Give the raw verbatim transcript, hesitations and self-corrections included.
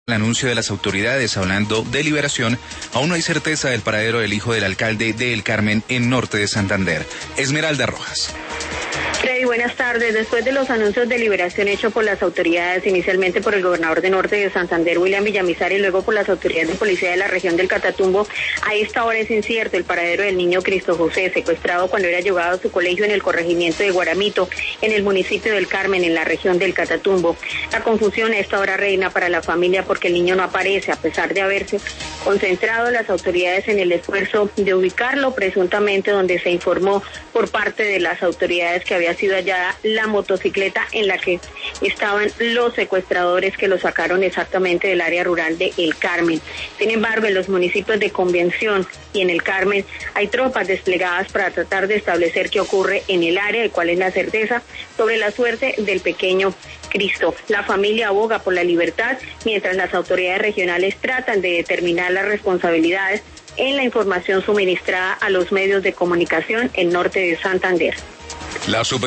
El anuncio de las autoridades hablando de liberación, aún no hay certeza del paradero del hijo del alcalde de El Carmen en norte de Santander. Esmeralda Rojas. Freddy, buenas tardes. Después de los anuncios de liberación hechos por las autoridades, inicialmente por el gobernador de Norte de Santander, William Villamizar, y luego por las autoridades de policía de la región del Catatumbo, a esta hora es incierto el paradero del niño Cristo José, secuestrado cuando era llevado a su colegio en el corregimiento de Guaramito, en el municipio del Carmen, en la región del Catatumbo. La confusión a esta hora reina para la familia porque el niño no aparece, a pesar de haberse concentrado las autoridades en el esfuerzo de ubicarlo, presuntamente donde se informó por parte de las autoridades que había sido hallada la motocicleta en la que estaban los secuestradores que lo sacaron exactamente del área rural de El Carmen. Sin embargo, en los municipios de Convención y en El Carmen hay tropas desplegadas para tratar de establecer qué ocurre en el área y cuál es la certeza sobre la suerte del pequeño Cristo. La familia aboga por la libertad, mientras las autoridades regionales tratan de determinar las responsabilidades en la información suministrada a los medios de comunicación en norte de Santander. La super